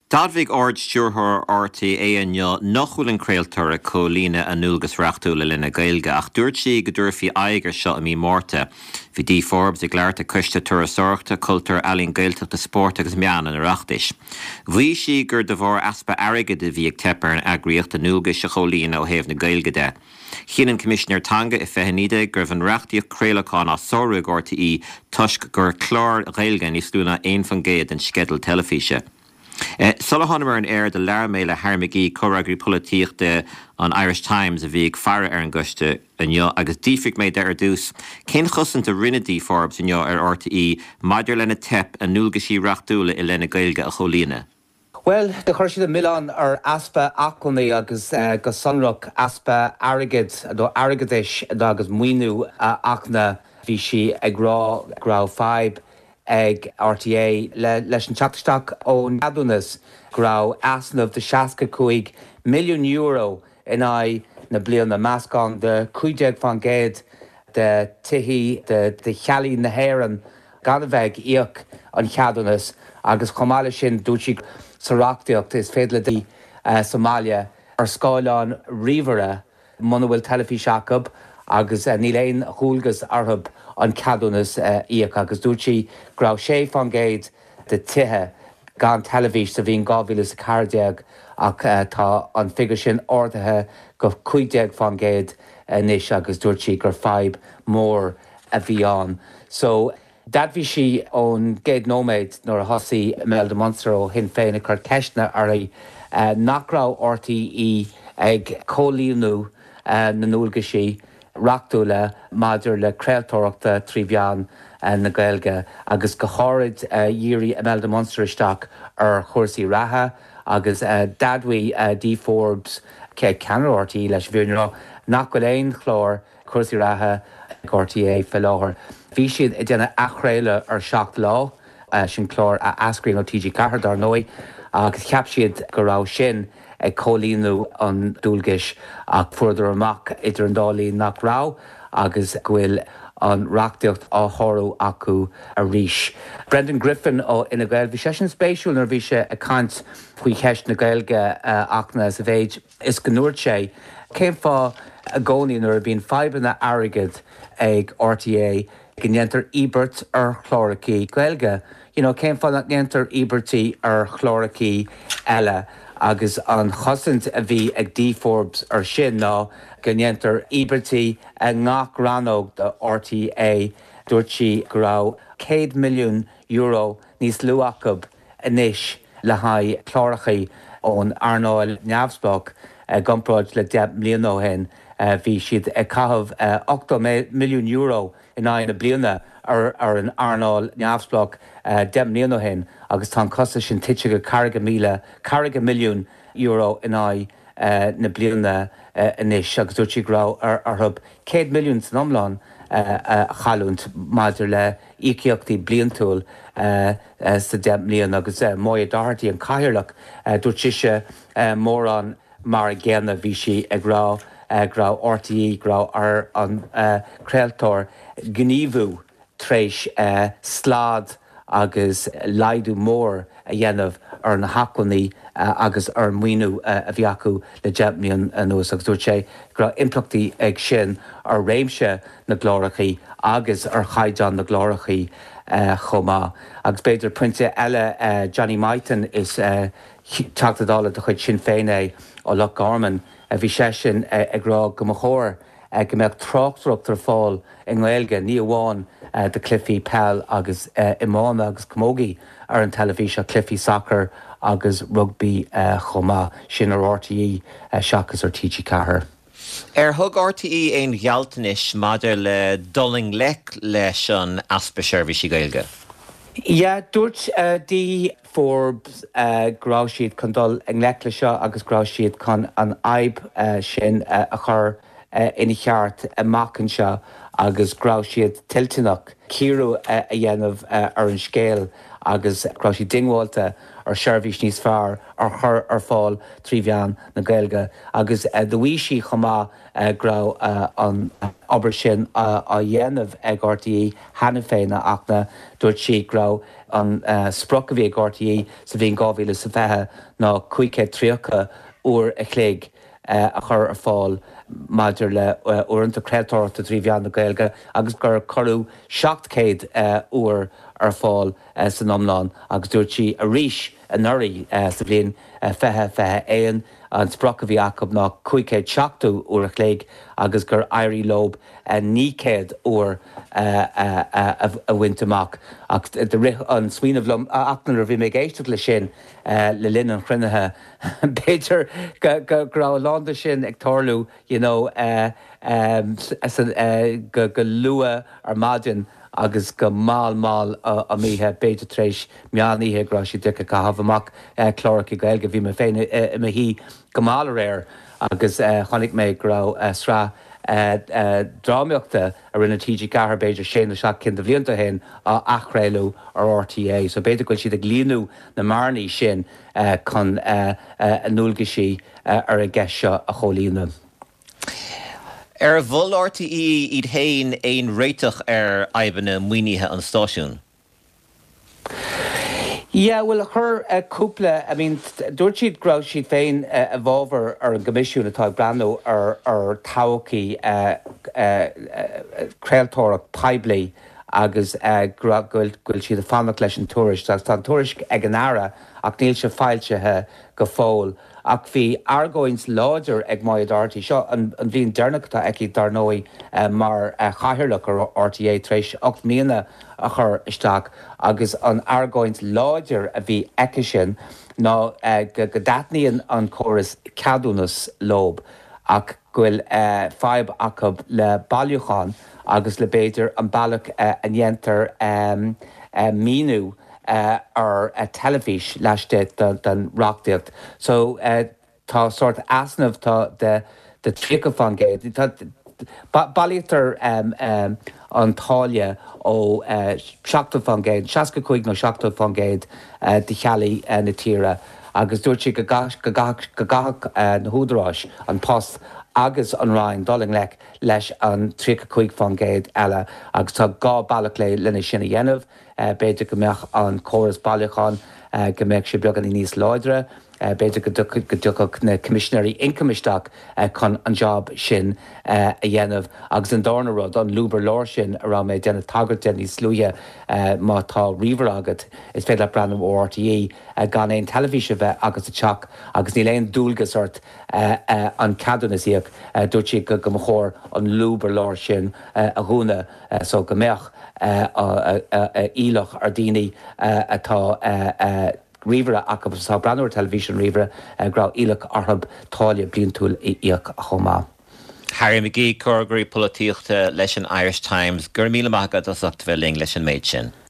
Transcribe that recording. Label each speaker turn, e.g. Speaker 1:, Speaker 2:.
Speaker 1: Dadvig ord stúrthór ortaí éanneo nachhuileann creaaltóra cólíne a núlgus reachtúla lena gailge ach dúirt sí go dúirfí aigear seo a mí mórta. Bhí Dee Forbes ag leart a coiste turasóirta cultúr ealaín gailteachta sport agus meánan a reachtais. Bhí sí gur de bhór aspa airgid a bhí ag tepar an agriocht a núlgus a cholíne ó héamh na gailge de. Chianan Commissioner Tanga I fehanide gur bhan reachtaíocht crealácán á sórúg ortaí tuisc gur chlár gailge níos lúna éon fan géad an skedal telefíse. Sullivan an air de learméile Harmagí choragraí polítíochta an Irish Times a bhí ag fearr ar an guste anneo agus dífric méid ar dús. Cén chosanta rinne Dee Forbes anneo ar RTE maidir lena tep a núlgasí reachtúla I lena gailge a cholíne.
Speaker 2: Well, de chuir siad Milan ar aspa aclaí agus go sunrach aspa airgid do airgadis agus muoinú achna bhí si ag grá fáib ag RTA leis an teachtasteach ó neadúnas grá asnamh de 65 milliún euro in ai na bliana meascán de 15 fan géad de tithí de chealaí na héireann gan bheith íoc an cheadúnas agus chomáile sin dúirtí sareachtaíocht is féadla dí Somália ar scáileán ríomhara muna bhfuil telefís Jacob agus níl éon chúlgus orthab an cadúnas íoc agus dúirtí grá sé fan géad de tithe gan telefís a bhíon 2014 ach tá an figur sin ordathe go 15 fan géad níos agus dúirtí gur fáib mór a bhí an. So dat bhí si ón géad nóméid nuair a thosaí Imelda Munster ó hin féin a chuir ceisna ar nachrá RTE ag cólíonú na núlgasí reachtúla maidir le creaaltóireachta trí bhean na gailge agus go háirid dhírí Imelda Munster isteach ar chóirsaí ratha agus dadhaí Dee Forbes ceann RTE leis bhíonrá nach go éon chlár chóirsaí ratha RTA fel láthir. Bhí siad I déanana achréile ar 7 lá sin chlár a ascríonn ó TG Ceathair dar nói agus ceap siad go rá sin ag cólíonú an dúlgais ach fuaidir amach idir an dálín nach rá agus bhfuil an reachtaíocht á thorú acu a ríis. Brendan Griffin ó Ina Gael bhí sé sin spéisiúil nar bhí sé a cant faoi cheist na gailge achna sa bhéid is go nuairt sé céim fá a gcónaí nuair a bhíon faibanna airgid ag RTA gnéantar Ebert ar chlórachaí gailge. Céim fá gnéantar Ebertaí ar chlórachaí eile agus an chosint a bhí ag Dee Forbes ar sin ná gnéantar Ebertaí a ngach ranóg de RTA dúirt si go rá 100 milliún euro níos luachab inis le haid chlórachaí ón Arnáil Neamhspleách gomráid le 10 milliún ó hen bhí siad ag caitheamh 8 milliún euro in na bliana ar an Arnáil Neamhspleách 10 milliún ó hen agus tá costa sin tiite go 40 milliún euro in na bliana inis agus dúirt grá arthb 100 milliún san omláin chaúnt maidir le íceochtaí bliantúil sa 10 milliún agus móid dáirtaí an caithearlach dúirt siise mór an mar ggéanna bhí si ag grá RTE grá ar an creaaltóir gníomhú tréis slád agus laidú mór a dhéanamh ar na hacunaí agus ar muoinú a bhí acu le 10 milliún nuas agus dúirt sé gur implachtaí ag sin ar réimse na glórachaí agus ar chaidan na glórachaí chomá. Agus beidir puinte eile Johnny Mighton is teachtadála de chuid sin féin ó Loch Garman a bhí sé sin ag rá go mo chóir go mbeadh tráchtrucht ar fáil in Gaeilge ní amháin de Cliffy Pell agus Imána agus Camogie ar an telefíse Cliffy Soccer agus rugby chomá sin ar RTE seachas ar TG Ceathair.
Speaker 1: Thug RTE éon ghealtanis maidir le doling leis an aspa seirbhísí Gaeilge.
Speaker 2: Dúirt Dee Forbes grá siad chun dul ag leicla seo agus grá siad chun an aib sin a chur ina cheart amachchan seo agus grá siad tiltúnach círeadh a dhéanamh ar an scéal agus grá siad dingháilte ar seirbhís níos fearr ar chur ar fáil trí bhean na Gaeilge. Agus dohí chumá grá an obair sin a dhéanamh ag RTE hena féine ach na dúirt si grá an sprach a bhí ag RTE sa bhíon 2020 ná 53 uair a chléig a chur ar fáil maidir le uaireanta creatóireachta trí bhean na Gaeilge agus gur choú 700 uair ar fáil san iomlán agus dúirt si a ríis an nuirí sa bhliain 2021 an sprach a bhí acu ná 57 uair a chléig agus gur éirí lob 900 uair a bhaint amach ach an smaoinemh achnar a bhí mé géisteach le sin le linn an chruinnithe Beidir go lánda sin ag tarlú go lua ar maidin agus go máil a míthe beidir trééis meáníthe gra si ducha go habhamach chlóracha Gaeilge bhí me féin me hí go mála réir agus chonig mé gra srá drámeachta a rinne TG Gahar beidir sé na seach cin do bhlianta hen a achréilú ar RTA. So beidir goil siad ag líonú na marnaí sin chun núlgaisí ar a gceise a cholína.
Speaker 1: Ar bhfuil RTE iad hain éon réiteach ar aibhne muoinithe an stáisiún?
Speaker 2: Yeah, well, chur cúpla, dúirt siad grá siad féin a bhábhar ar an gomisiún atá breanú ar táhachaí creaaltóireach poiblí agus gfuil siad a fánach leis an túris. Tá an túris ag an aire ach níl se fáiltethe go fóil. Ach bhí argóins láidir ag maiad RTE seo an bhíon dearnachta ag darnóí mar chathairlach ar RTA tréis 8 mbliana a chur isteach agus an argóins láidir a bhí aice sin ná go datnaíonn an córas ceadúnas lob ach gfuil feib acu le bailúcháin agus le béidir an bailach a dhéantar míú ar telefís leiste den reachtaíocht. So tá sort asnamh tá de trícha fangéid. Bailítar an táile ó 7 fangéid, 65 nó 7 fangéid de chealaí na tíre agus dúirt si go gach na húdaráis an post agus an ráin doling leis an 35 fangéid eile agus tá gá bailach lena sinna dhéanamh beidir go mbeadh an córas bailúcháin go mbeadh si beag an níos láidre beidir go dúchadh na commissionéirí incomeisteach chun an job sin a dhéanamh agus an dána rud an lúbar láir sin ará mé déanana tagart den níos slúthe má tá riomhar agat is féidir le breanam ó RTE gan éon telefíse bheith agus a teach agus ní léon dúlgas ort an cadúnasíoch dúirt si go chóir an lúbar láir sin a dhúna so go mbeadh ílach ar daoine atá riomhre acu sa breanúir televísin riomhre gra ílach orthab táille blion túil íoch a chomá.
Speaker 1: Harry McGee, cógraí políochta leis an Irish Times, gur míle maigad as ucht bheling leis an méid sin.